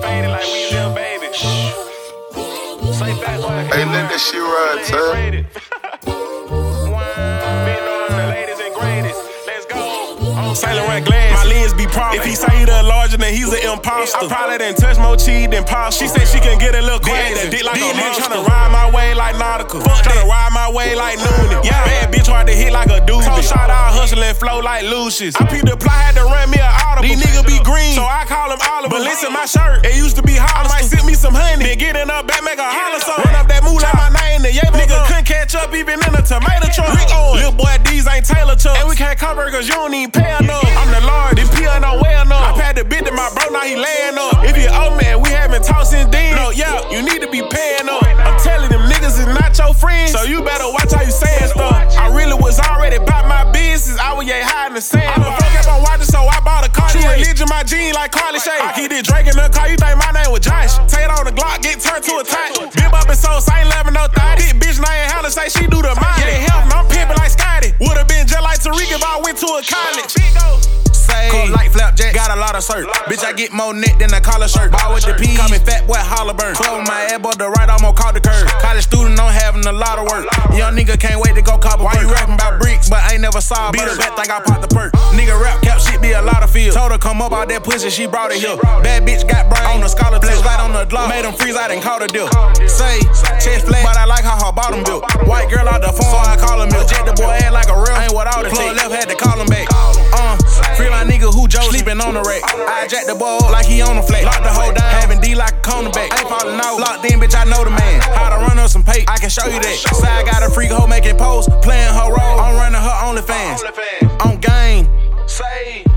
faded like we little baby. Say back, boy. Hey, let that shit ride, son. Saint Laurent glass, my lens be proper. If he say he the larger, then he's an imposter. I probably done touch more cheese than pasta. She said she can get a little crazy. Dick like a monster. Tryna ride my way like Nautica. Tryna ride my way like Noonan. Yeah, bad bitch hard to hit like a doobie. Told shot out hustling flow like Lucius. I peeped the plot, had to run me an audible. These niggas be green, so I call them Oliver. But listen, my shirt, it used to be Hollister. I might sip me some honey, then get in up back, make a holler song. Run up that moolah, my name, the Yabo. Nigga couldn't catch up even in a tomato truck. Lil' boy, these ain't Taylor Chucks. And we can't cover cause you don't even pay enough. I'm the Lord, this P don't wear enough. I paid the bit to my bro, now he laying up. If you old man, we haven't talked since then. No, yeah, you need to be paying up. I'm telling them niggas is not your friends, so you better watch how you saying stuff. I really was already about my business. I was high in the sand. I'm a fuck kept on watching, so I bought a car. True religion, my jeans like Carly Shay. I keep this Drake in the car, you think my name was Josh. Take it on the Glock, get turned to a tight. Bib up and soul, Saint 11 no 30. This bitch name Hella say she do the mind. Yeah, help, I'm pimping like Scotty. Would've been just like Tariq if I went to a college. Cold like flapjack, got a lot of cert. Bitch, I get more net than a collar shirt. Ball with the P, call me fat boy Hollerburn. Club my elbow, the right almost caught the curve. College student don't having a lot of work. Young nigga can't wait to go cop a Why you rapping about bricks, but ain't never saw a bird. Beat a bet, think I popped the perk. Nigga rap cap shit be a lot of field. Told her come up out that pussy, she brought it here. Bad bitch got brain on the scholar tip. Right on the block, made them freeze out and caught a deal. Say, chest flat, but I like how her bottom built. White girl out the phone, so I call him milk. Jet the boy act like a real, ain't what all the plug left, had to call him back. Free my nigga who Joe sleeping on the rack. I jack the boy up like he on the flat. Lock the hoe down, having D like a cornerback. Ain't falling out, locked in, bitch, I know the man. How to run up some pay, I can show you that. Say I got a freak hoe making posts, playing her role. I'm running her OnlyFans. On game. Say.